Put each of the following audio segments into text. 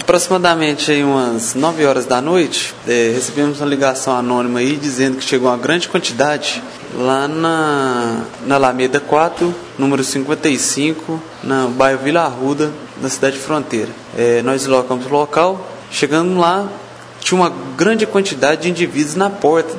Aproximadamente aí umas 9 horas da noite, recebemos uma ligação anônima aí dizendo que chegou uma grande quantidade lá na Alameda 4, número 55, no bairro Vila Arruda, na cidade de Fronteira. Nós deslocamos o local, chegando lá, tinha uma grande quantidade de indivíduos na porta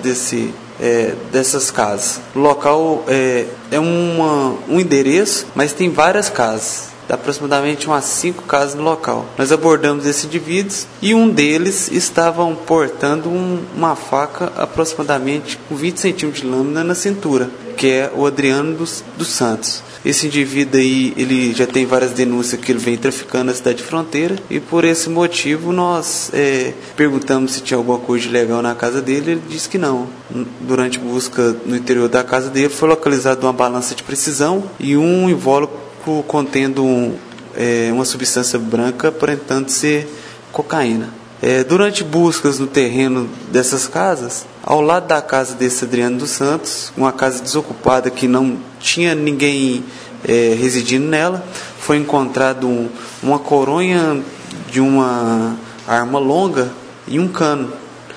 dessas casas. O local é um endereço, mas tem várias casas. Dá aproximadamente umas 5 casas no local. Nós abordamos esses indivíduos e um deles estava portando uma faca aproximadamente com 20 centímetros de lâmina na cintura, que é o Adriano dos Santos. Esse indivíduo aí, ele já tem várias denúncias que ele vem traficando na cidade de Fronteira, e por esse motivo nós perguntamos se tinha alguma coisa ilegal na casa dele. Ele disse que não. Durante busca no interior da casa dele foi localizada uma balança de precisão e um invólucro contendo uma substância branca aparentando ser cocaína. Durante buscas no terreno dessas casas, ao lado da casa desse Adriano dos Santos, uma casa desocupada que não tinha ninguém residindo nela, foi encontrado uma coronha de uma arma longa e um cano,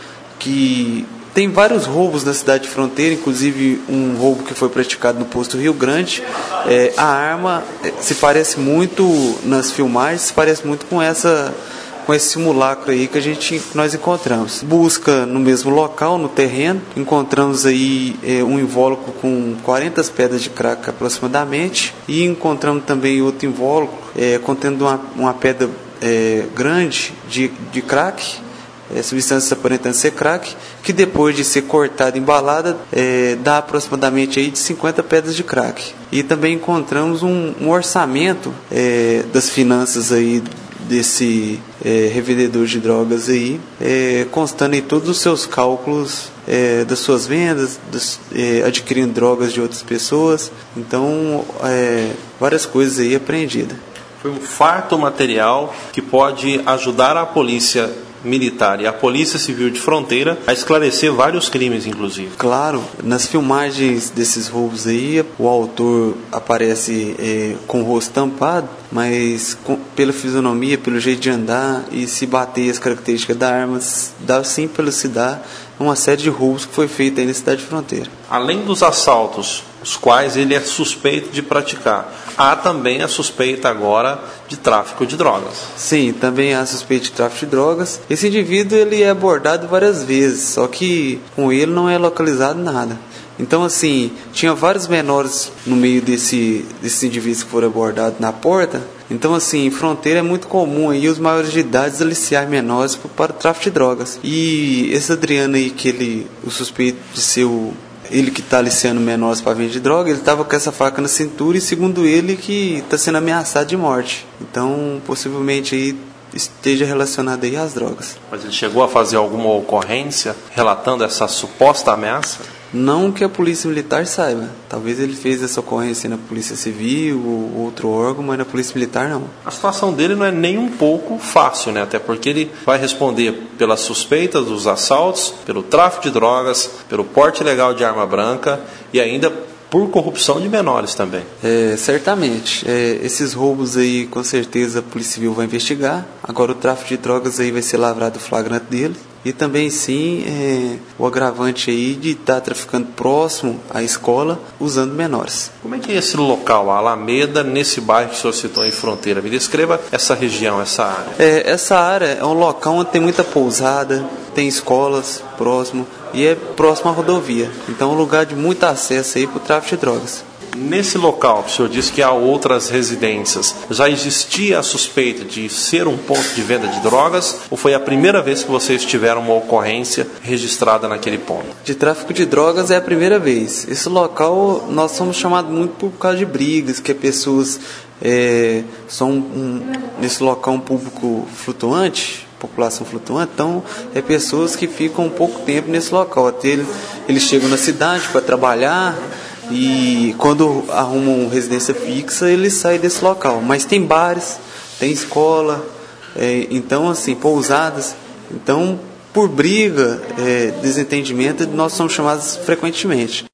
que tem vários roubos na cidade de Fronteira, inclusive um roubo que foi praticado no posto Rio Grande. A arma se parece muito, nas filmagens, se parece muito com esse simulacro aí que nós encontramos. Busca no mesmo local, no terreno, encontramos aí um invólucro com 40 pedras de crack aproximadamente, e encontramos também outro invólucro contendo uma pedra grande de crack, substância aparentando ser crack, que depois de ser cortada e embalada, dá aproximadamente aí de 50 pedras de crack. E também encontramos um orçamento das finanças aí desse revendedor de drogas aí, constando em todos os seus cálculos das suas vendas, adquirindo drogas de outras pessoas. Então, várias coisas aí apreendidas. Foi um farto material que pode ajudar a polícia militar e a Polícia Civil de Fronteira a esclarecer vários crimes, inclusive. Claro, nas filmagens desses roubos aí, o autor aparece com o rosto tampado, mas pela fisionomia, pelo jeito de andar, e se bater as características da arma, dá sim para elucidar uma série de roubos que foi feita aí na cidade de Fronteira. Além dos assaltos, os quais ele é suspeito de praticar, há também a suspeita agora de tráfico de drogas. Sim, também há suspeita de tráfico de drogas. Esse indivíduo ele é abordado várias vezes, só que com ele não é localizado nada. Então, assim, tinha vários menores no meio desses indivíduos que foram abordados na porta. Então, assim, em Fronteira é muito comum aí os maiores de idade aliciar menores para o tráfico de drogas. E esse Adriano aí, o suspeito de ser ele que está aliciando menores para vender droga, ele estava com essa faca na cintura, e segundo ele que está sendo ameaçado de morte. Então, possivelmente aí esteja relacionado aí às drogas. Mas ele chegou a fazer alguma ocorrência relatando essa suposta ameaça? Não que a Polícia Militar saiba. Talvez ele fez essa ocorrência na Polícia Civil ou outro órgão, mas na Polícia Militar não. A situação dele não é nem um pouco fácil, né? Até porque ele vai responder pelas suspeitas dos assaltos, pelo tráfico de drogas, pelo porte ilegal de arma branca e ainda por corrupção de menores também. Certamente. Esses roubos aí, com certeza, a Polícia Civil vai investigar. Agora o tráfico de drogas aí vai ser lavrado o flagrante dele. E também, sim, o agravante aí de estar traficando próximo à escola, usando menores. Como é que é esse local, a Alameda, nesse bairro que o senhor citou em Fronteira? Me descreva essa região, essa área. Essa área é um local onde tem muita pousada, tem escolas próximo e é próximo à rodovia. Então é um lugar de muito acesso aí para o tráfico de drogas. Nesse local, o senhor disse que há outras residências. Já existia a suspeita de ser um ponto de venda de drogas, ou foi a primeira vez que vocês tiveram uma ocorrência registrada naquele ponto? De tráfico de drogas é a primeira vez. Esse local nós somos chamados muito por causa de brigas, que pessoas são nesse local um público flutuante, população flutuante, então pessoas que ficam um pouco tempo nesse local, até eles chegam na cidade para trabalhar, e quando arrumam residência fixa, eles saem desse local. Mas tem bares, tem escola, então assim, pousadas. Então, por briga, desentendimento, nós somos chamados frequentemente.